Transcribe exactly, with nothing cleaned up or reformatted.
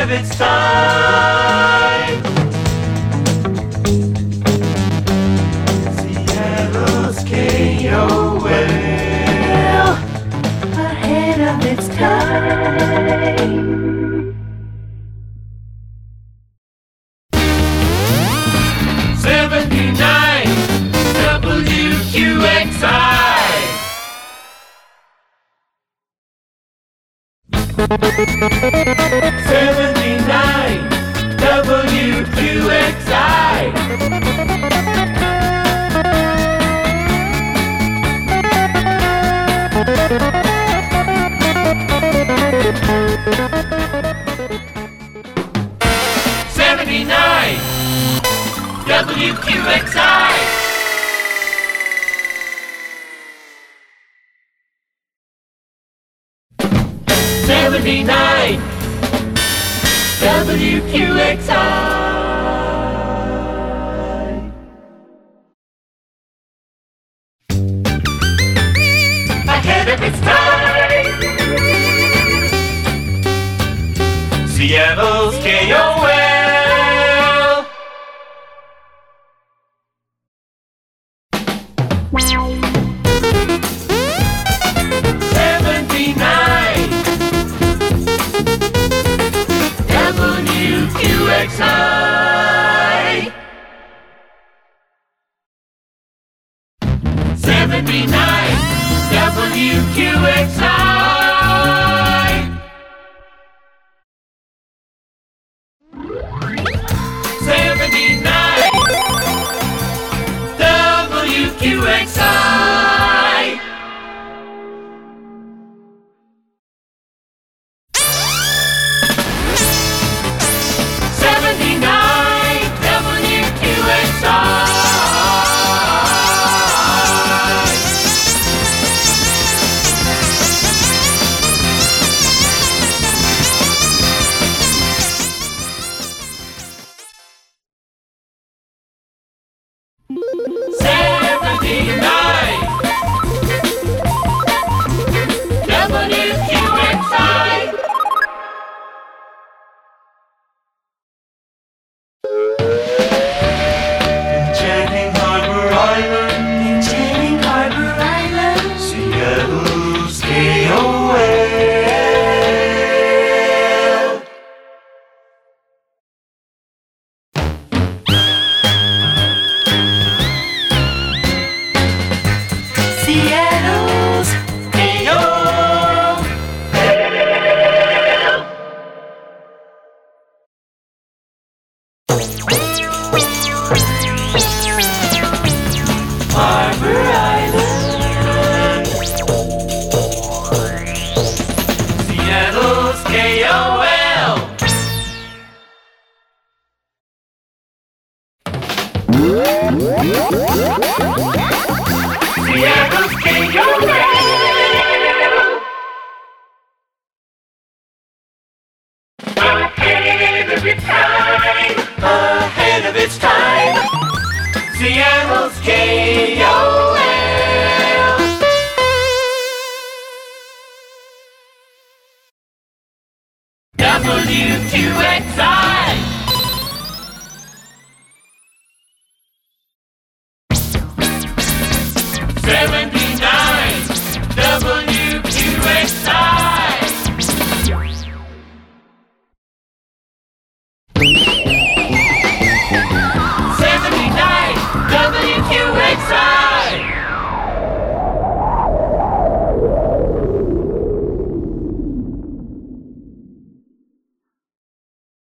of its time. Seattle's K O L, ahead of its time. seventy-nine W Q X I. seventy-nine W Q X I. seventy-nine W Q X I. seventy-nine W Q X I. Ahead of its time. Seattle's K O L. seventy-nine W Q X I. seventy-nine W Q X I. seventy-nine W Q X I. seventy-nine W Q X I. seventy-nine W Q X I. Enchanting Harbor Island, Enchanting Harbor Island, Seattle's K O L. Seattle's K O L. Harbor Island, Seattle's K O L. Seattle's K O L. Ahead of its time. Ahead of its time. Seattle's K O L. W Q X I. seventy-nine W Q X I.